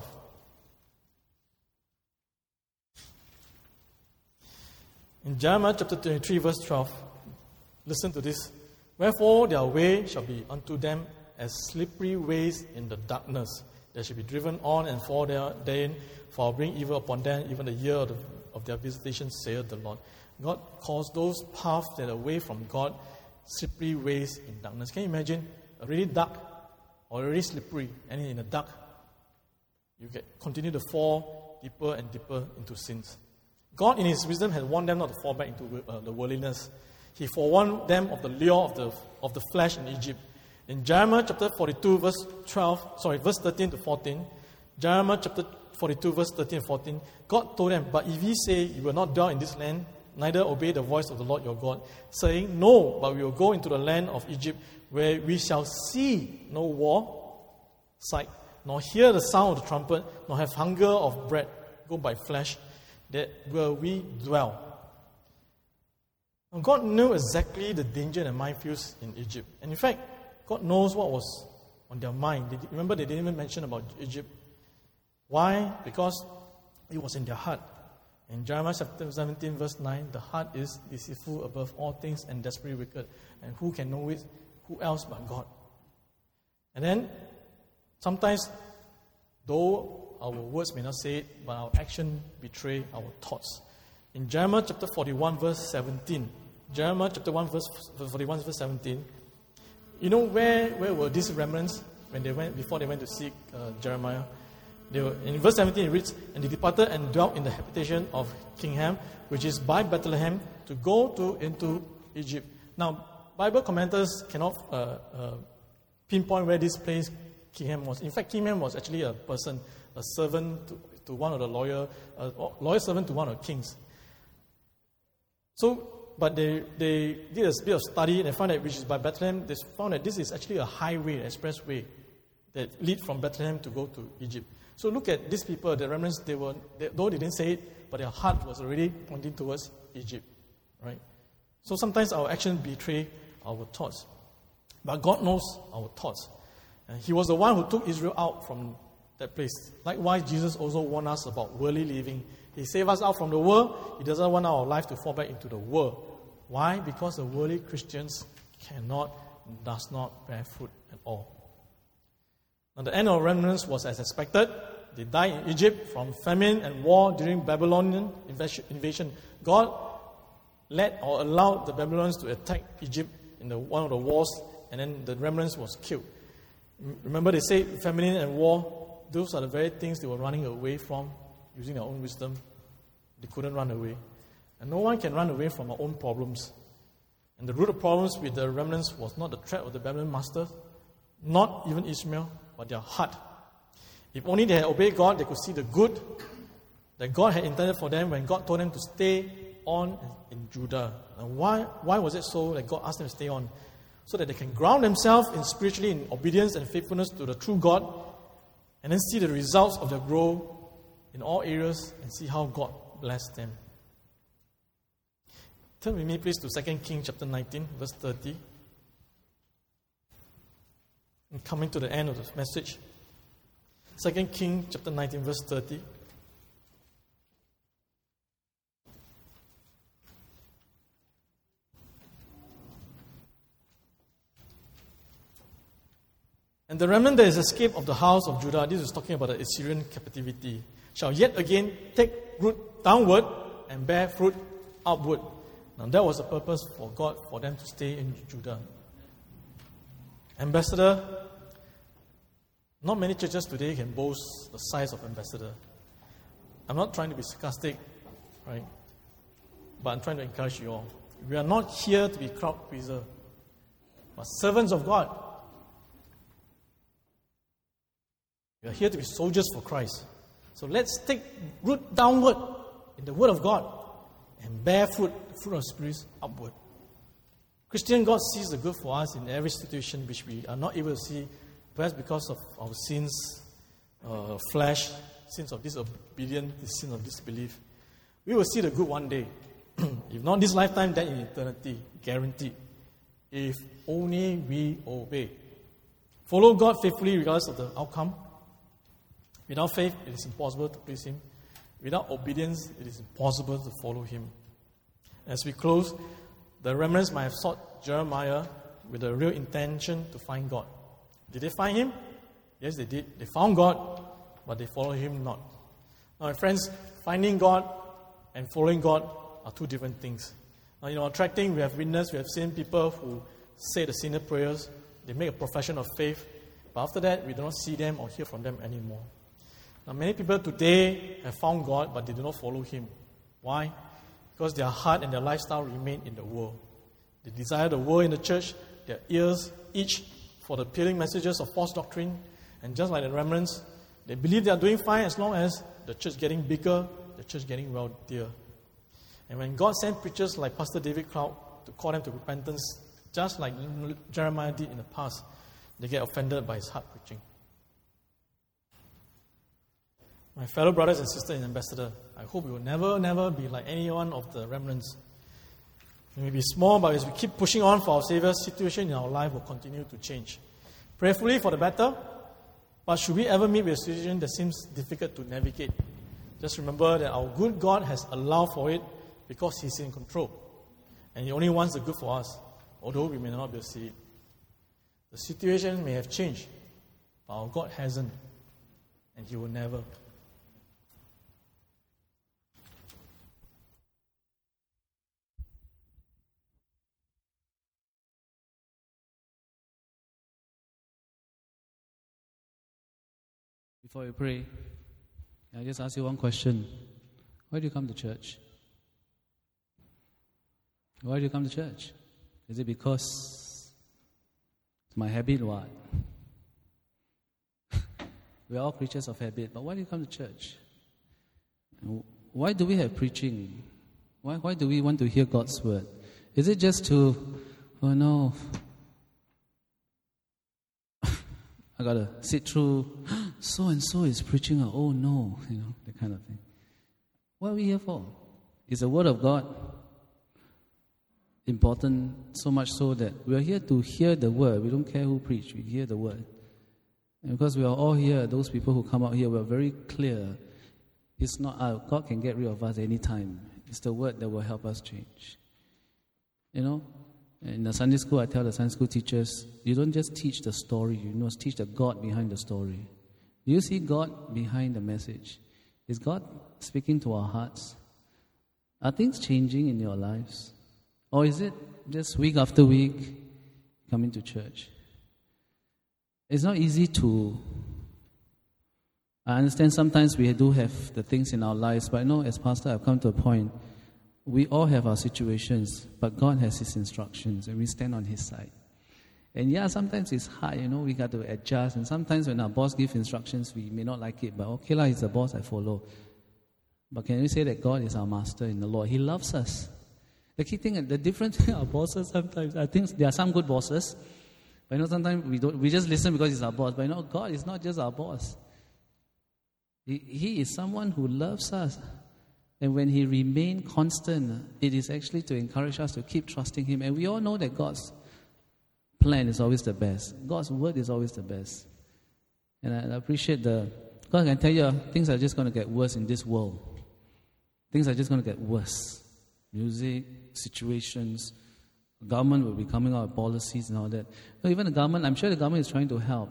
In Jeremiah chapter twenty-three, verse twelve, listen to this. Wherefore their way shall be unto them as slippery ways in the darkness. They shall be driven on and fall therein, for I'll bring evil upon them, even the year of, the, of their visitation, saith the Lord. God calls those paths that are away from God slippery ways in darkness. Can you imagine? Already dark, already slippery, and in the dark, you get continue to fall deeper and deeper into sins. God, in His wisdom, had warned them not to fall back into uh, the worldliness. He forewarned them of the lure of the of the flesh in Egypt. In Jeremiah chapter forty-two, verse twelve, sorry, verse thirteen to fourteen, Jeremiah chapter forty-two, verse thirteen and fourteen, God told them, but if ye say, you will not dwell in this land, neither obey the voice of the Lord your God, saying, no, but we will go into the land of Egypt, where we shall see no war, sight, nor hear the sound of the trumpet, nor have hunger of bread, go by flesh, that will we dwell. Now, God knew exactly the danger and minefields in Egypt. And in fact, God knows what was on their mind. They, remember, they didn't even mention about Egypt. Why? Because it was in their heart. In Jeremiah chapter seventeen, verse nine, the heart is deceitful above all things and desperately wicked. And who can know it? Who else but God? And then, sometimes, though our words may not say it, but our action betray our thoughts. In Jeremiah chapter forty-one, verse seventeen, Jeremiah chapter one, verse forty-one, verse seventeen, you know where, where were these remnants when they went before they went to seek uh, Jeremiah? They were, in verse seventeen it reads, and they departed and dwelt in the habitation of King Ham, which is by Bethlehem, to go to into Egypt. Now, Bible commenters cannot uh, uh, pinpoint where this place Kingham was. In fact, Kingham was actually a person, a servant to, to one of the lawyer, a lawyer servant to one of the kings. So, but they, they did a bit of study and they found that, which is by Bethlehem, they found that this is actually a highway, an expressway that lead from Bethlehem to go to Egypt. So look at these people, the remnants, they were, they, though they didn't say it, but their heart was already pointing towards Egypt, right? So sometimes our actions betray our thoughts. But God knows our thoughts. And He was the one who took Israel out from that place. Likewise, Jesus also warned us about worldly living. He saved us out from the world. He doesn't want our life to fall back into the world. Why? Because the worldly Christians cannot, does not bear fruit at all. Now, the end of remnants was as expected. They died in Egypt from famine and war during Babylonian invasion. God let or allowed the Babylonians to attack Egypt in the, one of the wars, and then the remnants was killed. Remember, they say famine and war, those are the very things they were running away from, using their own wisdom. They couldn't run away. And no one can run away from our own problems. And the root of problems with the remnants was not the threat of the Babylonian master, not even Ishmael, but their heart. If only they had obeyed God, they could see the good that God had intended for them when God told them to stay on in Judah. And why, why was it so that God asked them to stay on? So that they can ground themselves in spiritually in obedience and faithfulness to the true God, and then see the results of their growth in all areas and see how God blessed them. Turn with me, please, to Second Kings chapter nineteen, verse thirty. And coming to the end of the message. Second Kings chapter nineteen, verse thirty. And the remnant that is escaped of the house of Judah, this is talking about the Assyrian captivity, shall yet again take root downward and bear fruit upward. Now that was the purpose for God, for them to stay in Judah. Ambassador, not many churches today can boast the size of ambassador. I'm not trying to be sarcastic, right? But I'm trying to encourage you all. We are not here to be crowd pleaser, but servants of God. We are here to be soldiers for Christ. So let's take root downward in the Word of God and bear fruit, the fruit of Spirit upward. Christian, God sees the good for us in every situation which we are not able to see, perhaps because of our sins, uh, flesh, sins of disobedience, the sin of disbelief. We will see the good one day. If not this lifetime, then in eternity, guaranteed. If only we obey. Follow God faithfully regardless of the outcome. Without faith, it is impossible to please Him. Without obedience, it is impossible to follow Him. As we close, the remnants might have sought Jeremiah with a real intention to find God. Did they find Him? Yes, they did. They found God, but they followed Him not. Now, my friends, finding God and following God are two different things. Now, in our tracting, we have witnessed, we have seen people who say the sinner prayers, they make a profession of faith, but after that, we do not see them or hear from them anymore. Now, many people today have found God, but they do not follow Him. Why? Because their heart and their lifestyle remain in the world. They desire the world in the church, their ears itch for the appealing messages of false doctrine, and just like the remnants, they believe they are doing fine as long as the church getting bigger, the church getting wealthier. And when God sent preachers like Pastor David Cloud to call them to repentance, just like Jeremiah did in the past, they get offended by his hard preaching. My fellow brothers and sisters in Ambassador, I hope we will never, never be like any one of the remnants. We may be small, but as we keep pushing on for our Savior, situation in our life will continue to change. Prayerfully for the better, but should we ever meet with a situation that seems difficult to navigate, just remember that our good God has allowed for it because He's in control. And He only wants the good for us, although we may not be able to see it. The situation may have changed, but our God hasn't, and He will never. Before we pray, I just ask you one question. Why do you come to church? Why do you come to church? Is it because it's my habit or what? We're all creatures of habit, but why do you come to church? Why do we have preaching? Why, why do we want to hear God's word? Is it just to, oh no, I got to sit through, so-and-so is preaching, oh no, you know, that kind of thing. What are we here for? Is the word of God important, so much so that we are here to hear the word. We don't care who preach, we hear the word. And because we are all here, those people who come out here, we are very clear. It's not, uh, God can get rid of us anytime. It's the word that will help us change. You know, in the Sunday school, I tell the Sunday school teachers, you don't just teach the story, you must teach the God behind the story. Do you see God behind the message? Is God speaking to our hearts? Are things changing in your lives? Or is it just week after week coming to church? It's not easy to... I understand sometimes we do have the things in our lives, but I know as pastor I've come to a point, we all have our situations, but God has His instructions, and we stand on His side. And yeah, sometimes it's hard, you know, we got to adjust, and sometimes when our boss gives instructions, we may not like it, but okay lah, He's the boss, I follow. But can we say that God is our master in the Lord? He loves us. The key thing, the difference in our bosses sometimes, I think there are some good bosses, but you know, sometimes we don't, we just listen because He's our boss, but you know, God is not just our boss. He, he is someone who loves us. And when He remains constant, it is actually to encourage us to keep trusting Him. And we all know that God's plan is always the best. God's word is always the best. And I, I appreciate the... God can tell you, things are just going to get worse in this world. Things are just going to get worse. Music, situations, government will be coming out with policies and all that. No, even the government, I'm sure the government is trying to help.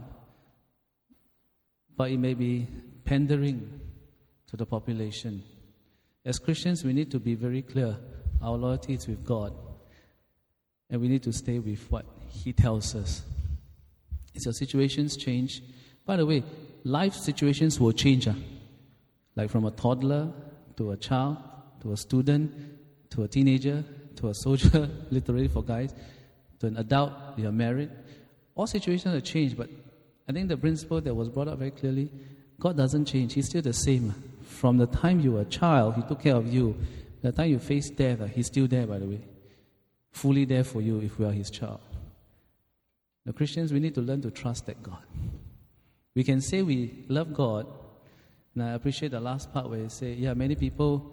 But it may be pandering to the population. As Christians, we need to be very clear. Our loyalty is with God. And we need to stay with what He tells us. As your situations change, by the way, life situations will change. Huh? Like from a toddler to a child, to a student, to a teenager, to a soldier, literally for guys, to an adult, you are married. All situations will change, but I think the principle that was brought up very clearly, God doesn't change. He's still the same. From the time you were a child, He took care of you. The time you face death, He's still there, by the way. Fully there for you if we are His child. The Christians, we need to learn to trust that God. We can say we love God, and I appreciate the last part where you say, yeah, many people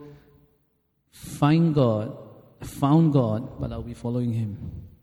find God, found God, but are we following Him?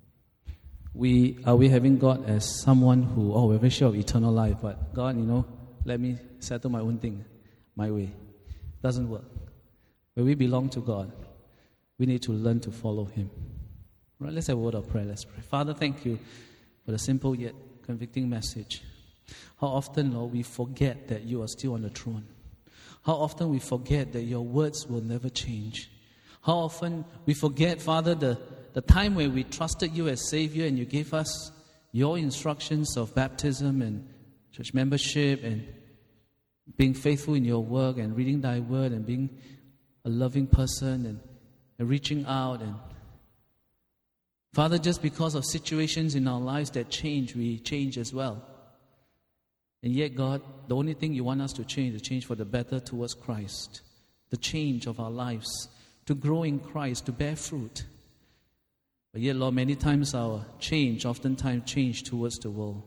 We Are we having God as someone who, oh, we're very sure of eternal life, but God, you know, let me settle my own thing, my way. Doesn't work. When we belong to God, we need to learn to follow Him. Right, let's have a word of prayer. Let's pray. Father, thank You for the simple yet convicting message. How often, Lord, we forget that You are still on the throne. How often we forget that Your words will never change. How often we forget, Father, the, the time when we trusted You as Savior and You gave us Your instructions of baptism and church membership and being faithful in Your work and reading Thy word and being a loving person and, and reaching out. And Father, just because of situations in our lives that change, we change as well. And yet, God, the only thing You want us to change is change for the better towards Christ. The change of our lives, to grow in Christ, to bear fruit. But yet, Lord, many times our change, oftentimes change towards the world.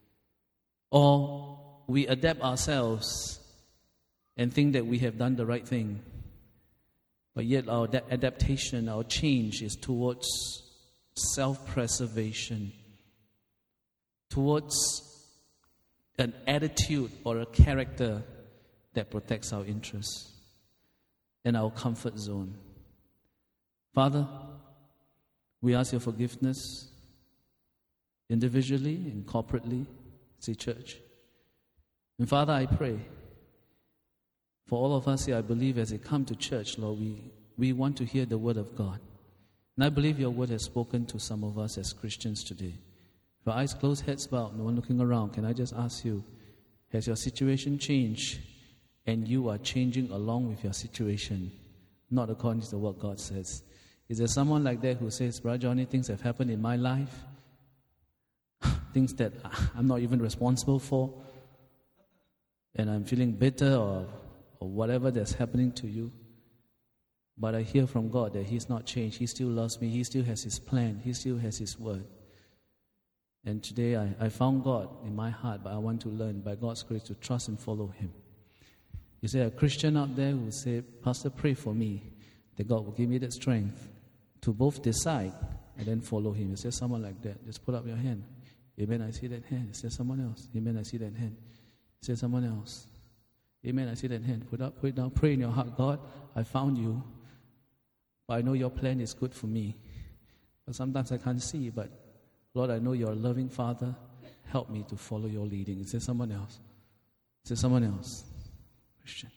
Or we adapt ourselves and think that we have done the right thing. But yet our ad- adaptation, our change is towards self-preservation, towards an attitude or a character that protects our interests and our comfort zone. Father, we ask Your forgiveness individually and corporately as a church. And Father, I pray for all of us here, I believe as they come to church, Lord, we, we want to hear the word of God. And I believe Your word has spoken to some of us as Christians today. With eyes closed, heads bowed, no one looking around, can I just ask you, has your situation changed and you are changing along with your situation, not according to what God says? Is there someone like that who says, Brother Johnny, things have happened in my life, things that I'm not even responsible for, and I'm feeling bitter or, or whatever that's happening to you? But I hear from God that He's not changed. He still loves me. He still has His plan. He still has His word. And today I, I found God in my heart, but I want to learn by God's grace to trust and follow Him. Is there a Christian out there who will say, Pastor, pray for me, that God will give me that strength to both decide and then follow Him? Is there someone like that? Just put up your hand. Amen, I see that hand. Is there someone else? Amen, I see that hand. Is there someone else? Amen, I see that hand. Put up, put it down. Pray in your heart, God, I found you, but I know your plan is good for me. But sometimes I can't see, but Lord, I know you're a loving Father. Help me to follow your leading. Is there someone else? Is there someone else? Christian.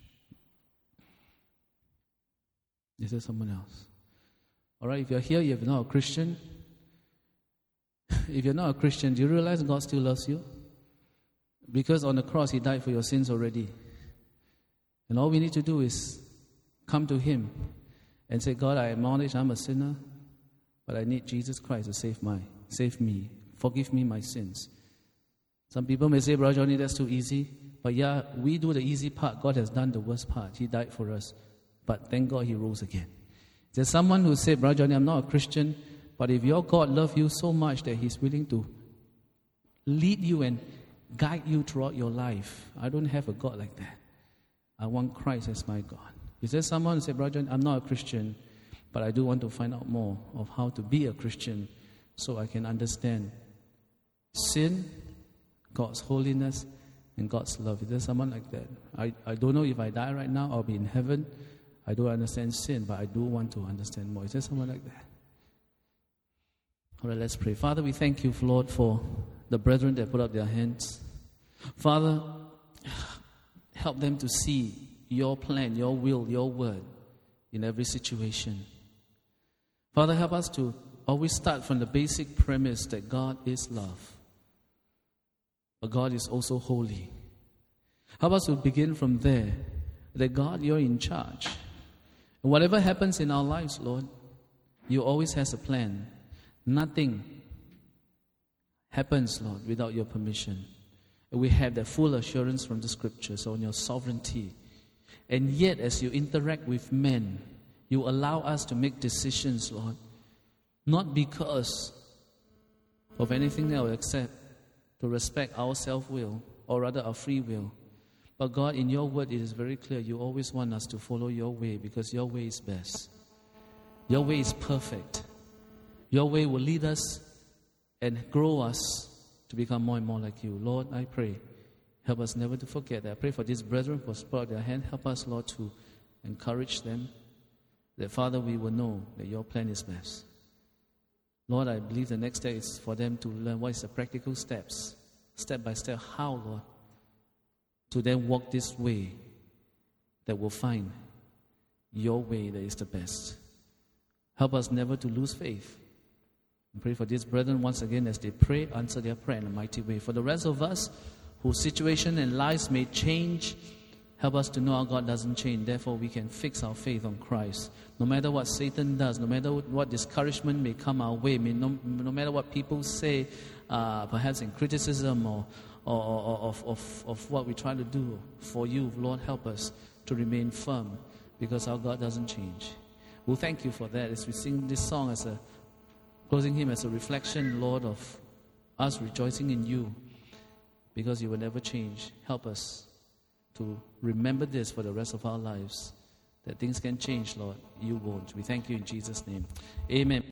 Is there someone else? All right, if you're here, you're not a Christian. If you're not a Christian, do you realize God still loves you? Because on the cross, He died for your sins already. And all we need to do is come to Him and say, God, I acknowledge I'm a sinner, but I need Jesus Christ to save my, save me. Forgive me my sins. Some people may say, Brother Johnny, that's too easy. But yeah, we do the easy part. God has done the worst part. He died for us. But thank God He rose again. There's someone who said, Brother Johnny, I'm not a Christian, but if your God loves you so much that He's willing to lead you and guide you throughout your life, I don't have a God like that. I want Christ as my God. Is there someone who said, Brother Johnny, I'm not a Christian, but I do want to find out more of how to be a Christian so I can understand sin, God's holiness, and God's love? Is there someone like that? I, I don't know if I die right now, I'll be in heaven. I don't understand sin, but I do want to understand more. Is there someone like that? All right, let's pray. Father, we thank you, Lord, for the brethren that put up their hands. Father, help them to see your plan, your will, your word in every situation. Father, help us to always start from the basic premise that God is love. But God is also holy. Help us to begin from there, that God, you're in charge. And whatever happens in our lives, Lord, you always has a plan. Nothing happens, Lord, without your permission. And we have that full assurance from the Scriptures on your sovereignty. And yet, as you interact with men, you allow us to make decisions, Lord, not because of anything else except to respect our self-will, or rather our free will. But God, in your word, it is very clear you always want us to follow your way because your way is best. Your way is perfect. Your way will lead us and grow us to become more and more like you. Lord, I pray, help us never to forget that. I pray for these brethren who have brought their hand. Help us, Lord, to encourage them that, Father, we will know that your plan is best. Lord, I believe the next step is for them to learn what is the practical steps, step by step, how, Lord, to then walk this way that will find your way that is the best. Help us never to lose faith. I pray for these brethren once again as they pray, answer their prayer in a mighty way. For the rest of us whose situation and lives may change, help us to know our God doesn't change. Therefore, we can fix our faith on Christ. No matter what Satan does, no matter what discouragement may come our way, may no, no matter what people say, uh, perhaps in criticism or, or, or of, of, of what we try to do for you, Lord, help us to remain firm because our God doesn't change. We'll thank you for that as we sing this song as a closing hymn as a reflection, Lord, of us rejoicing in you because you will never change. Help us to remember this for the rest of our lives, that things can change, Lord. You won't. We thank you in Jesus' name. Amen.